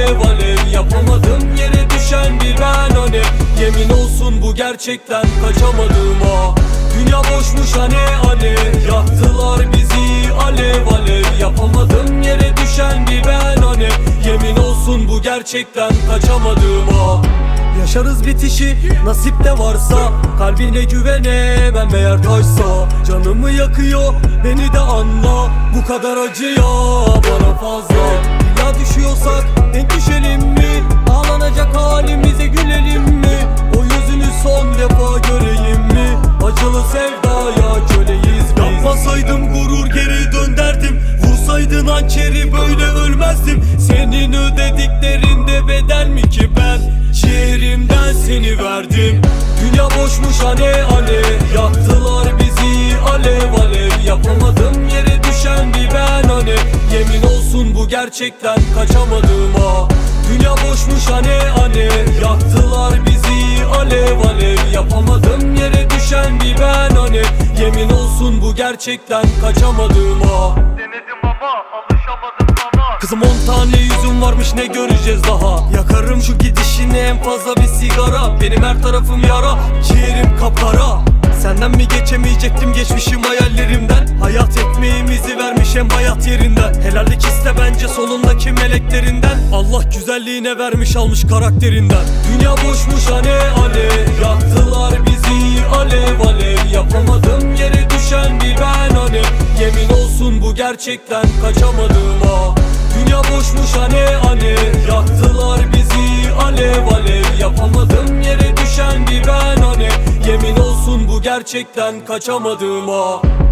alev alev. Yapamadım yere düşen bir ben hani. Yemin olsun bu gerçekten kaçamadım ha. Dünya boşmuş hani yaktılar bizi alev alev. Yapamadım yere düşen bir ben hani. Yemin olsun bu gerçekten kaçamadım ha. Yaşarız bitişi nasip de varsa, kalbine güvenemem eğer taşsa. Canımı yakıyor beni de anla, bu kadar acıya bana fazla. İlla düşüyorsak denk düşelim mi? Ağlanacak halimize gülelim mi? O yüzünü son defa göreyim mi? Acılı sevdaya köleyiz biz. Yapmasaydım gurur geri dön derdim. Vursaydın hançeri böyle ölmezdim. Senin ödediklerinde bedel mi ki ben? Ciğerimden seni verdim. Dünya boşmuş hani yaktılar bizi alev alev. Yapamadım yere düşen bir ben hani. Yemin olsun bu gerçekten kaçamadım ha. Dünya boşmuş hani yaktılar bizi alev alev. Yapamadım yere düşen bir ben hani. Yemin olsun bu gerçekten kaçamadım ha. Denedim ama alışamadım sana. Kızım 10 tane yüzüm varmış, ne göreceğiz daha? Yakarım şu gidişini en fazla bir sigara. Benim her tarafım yara, ciğerim kapkara. Senden mi geçemeyecektim geçmişim hayallerimden? Hayat ekmeğimizi vermiş hem hayat yerinden. Helallik iste bence sonundaki meleklerinden. Allah güzelliğine vermiş almış karakterinden. Dünya boşmuş hani yaktılar bizi alev alev. Yapamadım yere düşen bir ben hani. Yemin olsun bu gerçekten kaçamadım ha. Dünya boşmuş hani yaktılar bizi alev alev. Yapamadım yere düşen bir ben hani. Yemin olsun bu gerçekten kaçamadım ha.